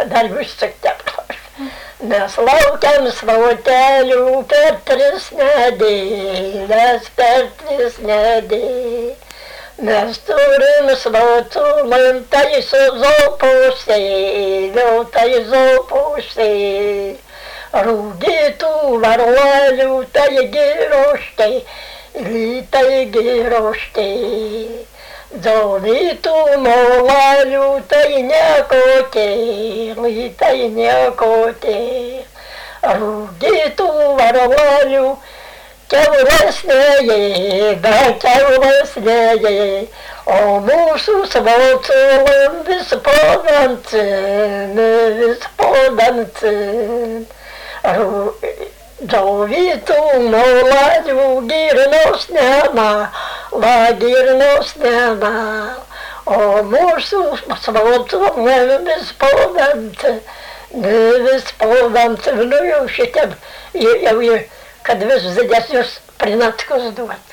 dar visu ķepkārši. Mēs laukam svotēļu per 3 nedēļas, per 3 nedēļas. Mēs turim svotulim taisu zopusēļu, taisu zopusēļu. Rūgītu varoļu, tai giroštei, lītai giroštei. Dzovītu molāļu, tai nekotei, lītai nekotei. Rūgītu varoļu, ķaules neēda, ķaules neēda. O mūsu svotulim vispodancin, vispodancin. Dzovītu molāļu girnos nemā, la girnos nemā. O mūsu svotulim vispodancin, vispodancin. Nu jau šitiem, jau, kad visu dziļas jūs prināt, ko uzdot.